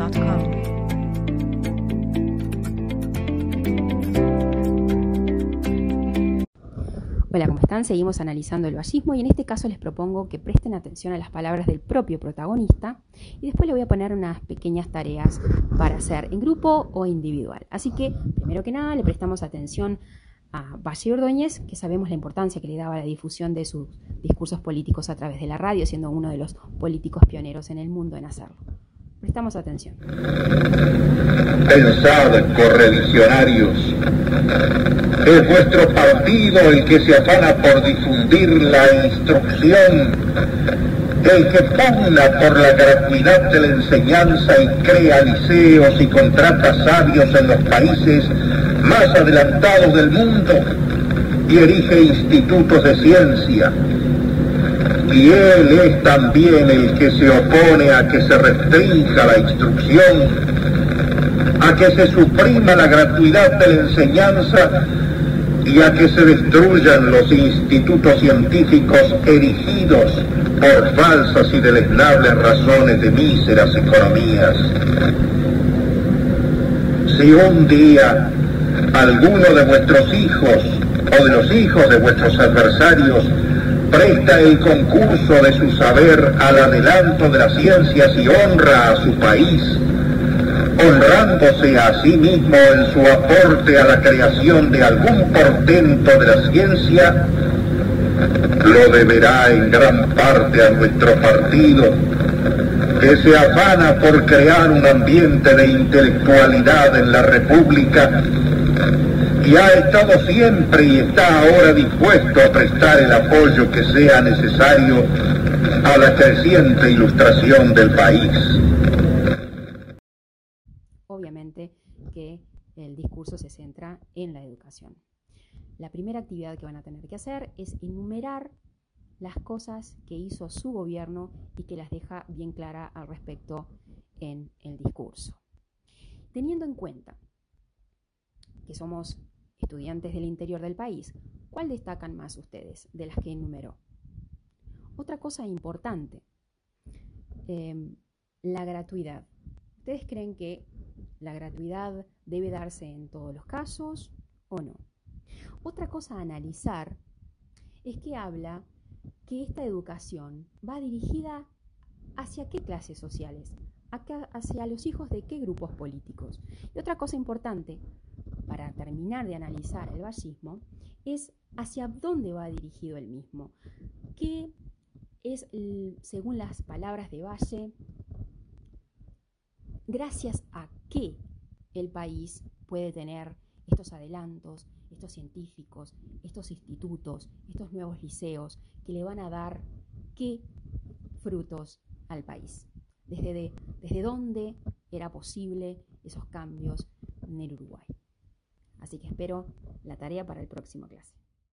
www.radiovallenato.com. Hola, ¿cómo están? Seguimos analizando el vallismo y en este caso les propongo que presten atención a las palabras del propio protagonista y después le voy a poner unas pequeñas tareas para hacer en grupo o individual. Así que, primero que nada, le prestamos atención a Valle Ordóñez, que sabemos la importancia que le daba a la difusión de sus discursos políticos a través de la radio, siendo uno de los políticos pioneros en el mundo en hacerlo. Prestamos atención. Pensad, correligionarios, es vuestro partido el que se afana por difundir la instrucción, el que pugna por la gratuidad de la enseñanza y crea liceos y contrata sabios en los países más adelantados del mundo y erige institutos de ciencia. Y él es también el que se opone a que se restrinja la instrucción, a que se suprima la gratuidad de la enseñanza y a que se destruyan los institutos científicos erigidos por falsas y deleznables razones de míseras economías. Si un día alguno de vuestros hijos o de los hijos de vuestros adversarios presta el concurso de su saber al adelanto de las ciencias y honra a su país, honrándose a sí mismo en su aporte a la creación de algún portento de la ciencia, lo deberá en gran parte a nuestro partido, que se afana por crear un ambiente de intelectualidad en la República y ha estado siempre y está ahora dispuesto a prestar el apoyo que sea necesario a la creciente ilustración del país. Obviamente que el discurso se centra en la educación. La primera actividad que van a tener que hacer es enumerar las cosas que hizo su gobierno y que las deja bien clara al respecto en el discurso. Teniendo en cuenta que somos estudiantes del interior del país, ¿cuál destacan más ustedes de las que enumeró? Otra cosa importante, la gratuidad. ¿Ustedes creen que la gratuidad debe darse en todos los casos o no? Otra cosa a analizar es que habla que esta educación va dirigida hacia qué clases sociales, hacia los hijos de qué grupos políticos. Y otra cosa importante, para terminar de analizar el vallismo, es hacia dónde va dirigido el mismo. ¿Qué es, según las palabras de Valle, gracias a qué el país puede tener estos adelantos, estos científicos, estos institutos, estos nuevos liceos que le van a dar qué frutos al país? ¿Desde dónde era posible esos cambios en el Uruguay? Así que espero la tarea para el próximo clase.